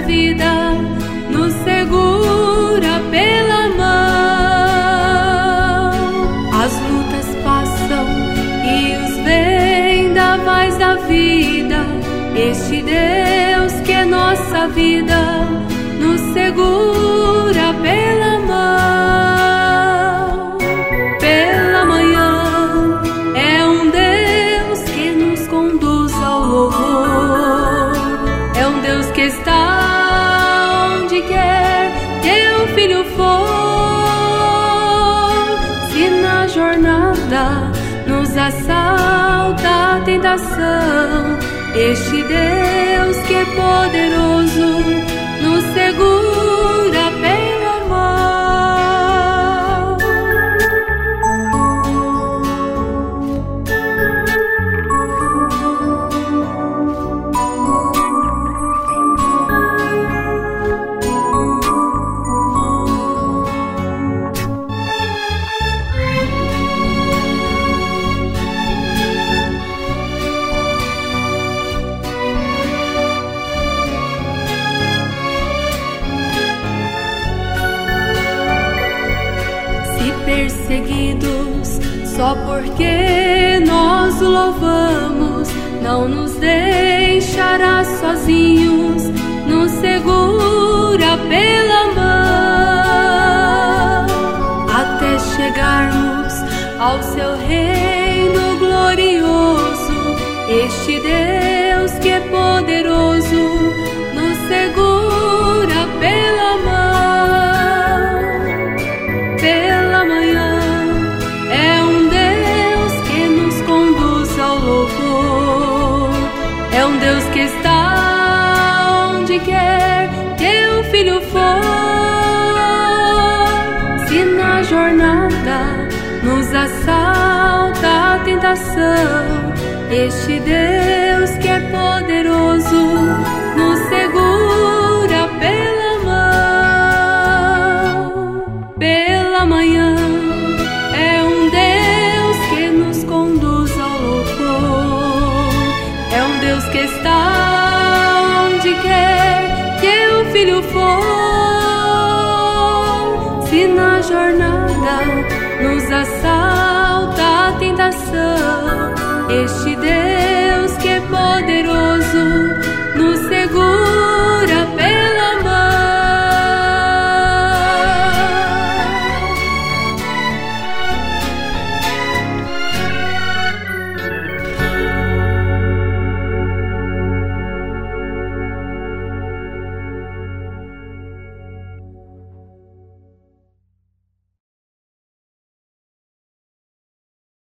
vida, nos segura pela mão. As lutas passam e os vendavais da vida, este Deus que é nossa vida, nos segura pela mão. Pela manhã é um Deus que nos conduz ao louvor, é um Deus que está onde quer teu filho for. Se na jornada nos assalta a tentação, este Deus que é poderoso nos segura pela mão. Perseguidos só porque nós o louvamos, não nos deixará sozinhos, nos segura pela mão, até chegarmos ao seu reino glorioso. Este Deus que é poderoso nos segura pela mão. Pela manhã é um Deus que nos conduz ao louvor, é um Deus que está onde quer teu filho for. Se na jornada nos assalta a tentação, este Deus que é poderoso nos segura pela mão. Pela manhã é um Deus que nos conduz ao louvor, é um Deus que está onde quer teu filho for. Se na jornada nos assalta a tentação, este Deus que é poderoso